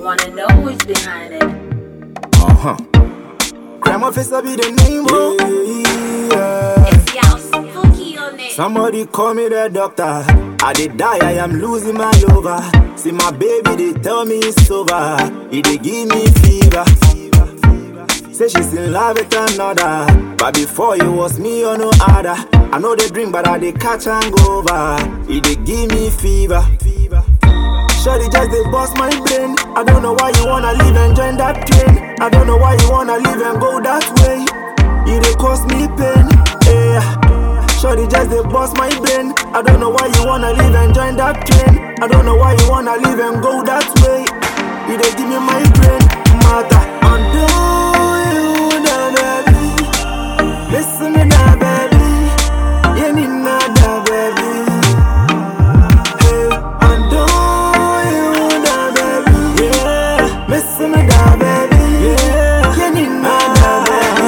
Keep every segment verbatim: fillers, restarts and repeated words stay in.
wanna know who's behind it. Uh-huh. Crime officer be the name, oh. Yeah. It's y'all spooky on it. Somebody call me the doctor. I did die, I am losing my lover. See my baby, they tell me it's over. It they give me fever. Say she's in love with another, but before it was me or no other. I know they drink, but I they catch and go over. It they give me fever. Shawty just they bust my brain. I don't know why you wanna leave and join that train. I don't know why you wanna leave and go that way. It they cause me pain. Yeah. Shawty just they bust my brain. I don't know why you wanna leave and join that train. I don't know why you wanna leave and go that way. It they give me my brain. Matter. Undo you, the baby. Listen me now, baby. You need nada, baby. Hey, undo you, the baby. Yeah, listen me now, baby. Yeah, you need nada,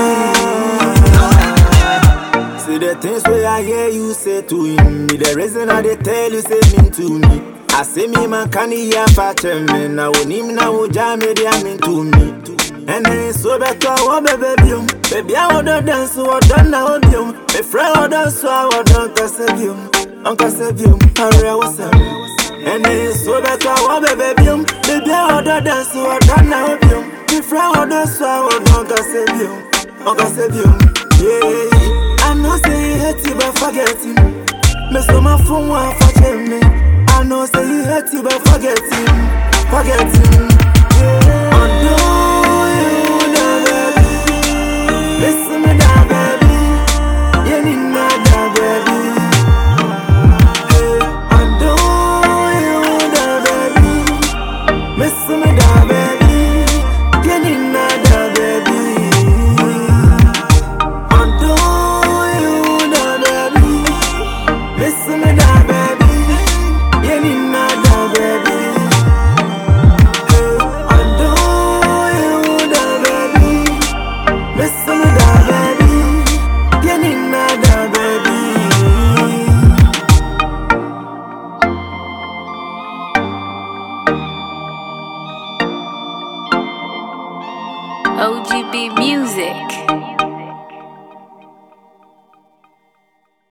baby. See the things where I hear you say to him. Me the reason I they tell you say mean to me. I say me man can hear fache me. Now when him now jam me they mean to me. And then so better I baby you. Baby I wanna dance so I done now you. My friend I dance so I want to save you. Uncle save you. Hurry what's up. And then so better I baby you. Baby I wanna dance so I done now you. My friend I dance so I want to save you. Uncle save you. Yeah. I know say you hate you but forget him. Me so my phone want forget me. I know say you hate you but forget him. Forget him. Yeah. Undo listen me now, baby. You need nada, baby. Hey, undo you, the baby. Listen me now, baby. You need nada, baby. Undo you, the baby. Listen me now, baby. You need nada, baby. Hey, undo you, the baby. Listen me. O G B Music.